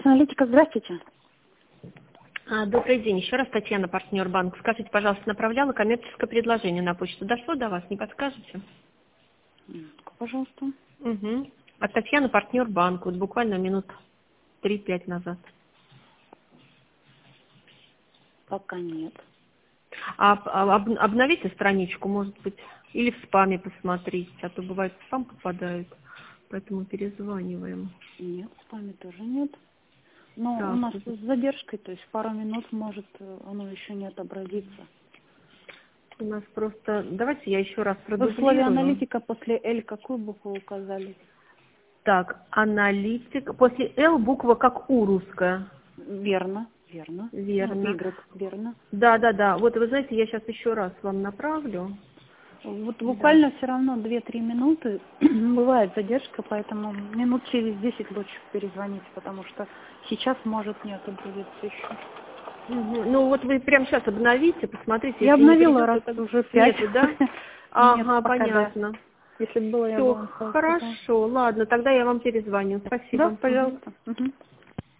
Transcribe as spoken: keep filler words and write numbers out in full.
Аналитика, здравствуйте. А, Добрый день. Еще раз Татьяна, партнер банка. Скажите, пожалуйста, направляла коммерческое предложение на почту. Дошло до вас, не подскажете? Минутку, пожалуйста. Угу. От Татьяны, партнер банка. Вот буквально минут три-пять назад. Пока нет. А, а об- обновите страничку, может быть, или в спаме посмотрите, а то бывает в спам попадают. Поэтому перезваниваем. Нет, с вами тоже нет. Но Так. у нас с задержкой, то есть пару минут может э, оно еще не отобразится. У нас просто... Давайте я еще раз Вы в слове продублирую. аналитика после L какую букву указали? Так, аналитик. После Л буква как У русская. Верно, верно. Верно. Ну, Y, верно. Да, да, да. Вот вы знаете, я сейчас еще раз вам направлю. Вот Да. буквально все равно две-три минуты бывает задержка, поэтому минут через десять лучше перезвонить, потому что сейчас может не отобразиться еще. Мгм. Ну вот вы прямо сейчас обновите, посмотрите, Я если не обновила придет, раз то уже пять. нету, да? Нет, Ага, пока да. понятно. Если бы было, я бы Все, вам сразу сказала. хорошо, ладно, тогда я вам перезвоню. Да, Спасибо. Мгм. пожалуйста. Мгм.